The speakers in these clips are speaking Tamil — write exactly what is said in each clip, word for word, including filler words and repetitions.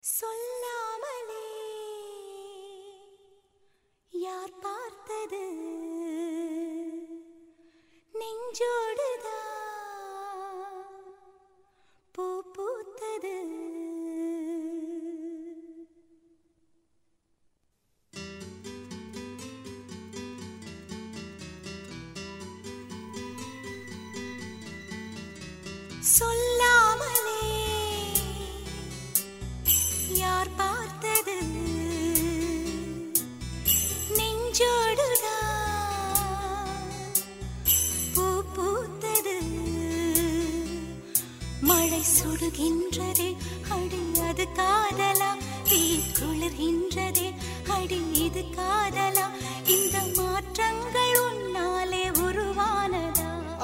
சொல்லாமலே யார் பார்த்தது நெஞ்சோடுதான் பூ பூத்தது. சொல்லாமலே யார் பார்த்தது நெஞ்சோடுதான் பூ பூத்தது. மழை சுடுகின்றதே அடி அது காதலா, தீ குளிர்கின்றதே அடி இது காதலா, இந்த மாற்றங்கள் உன்னாலே உருவானதா?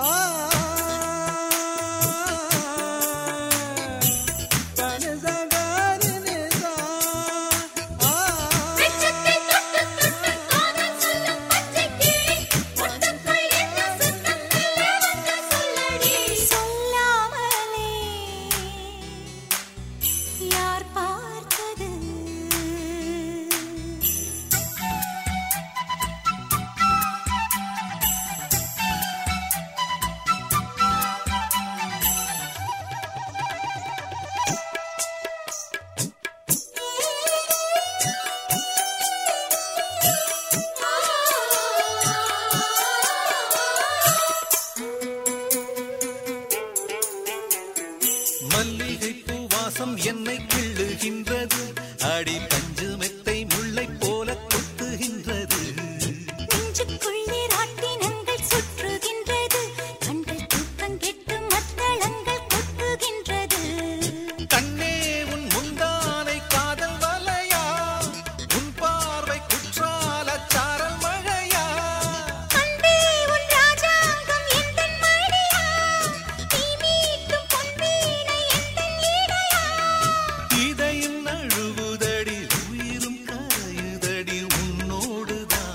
மல்லிகை பூவாசம் என்னை கிள்ளுகின்றது, அடி பஞ்சு மெத்தை முல்லை போல கொத்துகின்றது. நெஞ்சுக்குள்ளே ராட்டினங்கள் சுற்றுகின்றது, கண்கள் தூக்கம் கெட்டு மத்தளங்கள் கொட்டுகின்றது. கண்ணே உன் முந்தானை காதல் வலையா, உன் பார்வை குற்றால சாரல் மழையா. அன்பே உன் ராஜாங்கம் எந்தன் மடியா, நீ மீட்டும் பொன்வீணை எந்தன் இடையா. இதயம் நழுவுதடி உயிரும் கரையுதடி உன்னோடுதான்.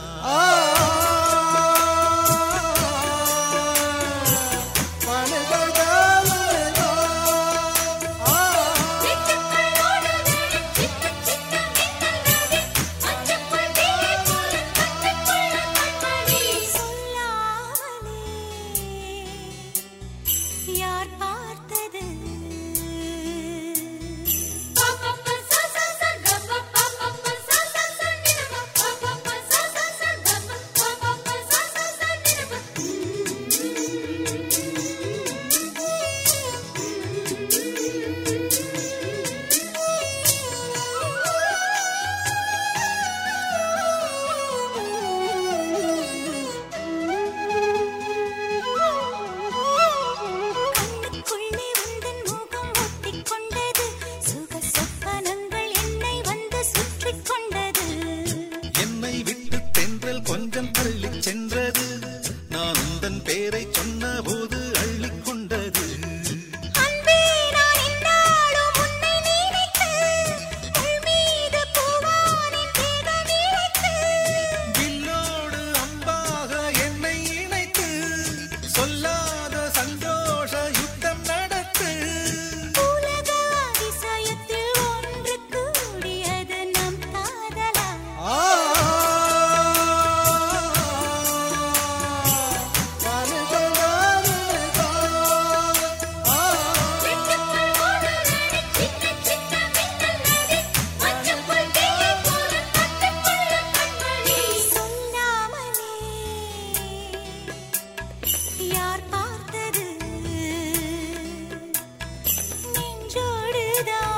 யார் பார்த்தது கண்ணுக்குள்ளே உந்தன் முகம் ஒட்டிக்கொண்டது, சுக சொப்பனங்கள் என்னை வந்து சுற்றிக் கொண்டது. என்னை விட்டு தென்றல் கொஞ்சம் தள்ளிச் சென்றது, நான் உந்தன் பேரை சொன்ன போது அள்ளிக் கொண்டது. அன்பே நான் என்னாலும் உன்னை நினைத்து, உள் மீது பூவானின் தேகம் இழைத்து. வில்லோடு அம்பாக என்னை இணைத்து, சொல்லாத சந்தோஷ யுத்தம் நடத்து. உலக அதிசயத்தில் ஒன்று கூடியது நம் காதலா. வெட்டுக்குள் ஓடுதடி சின்ன சின்ன மின்னல் நதி, மஞ்சள் தேயை போல கட்டுக்குள்ள கண்மணி. சொல்லாமலே யார் பார்த்தது நெஞ்சோடுதான்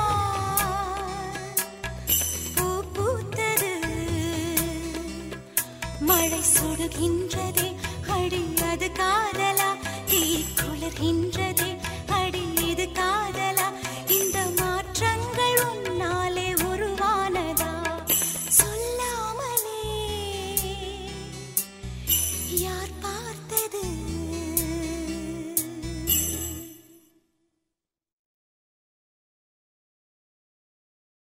பூ பூத்தது. மழை சுடுகின்றதே அடி அது காதலா,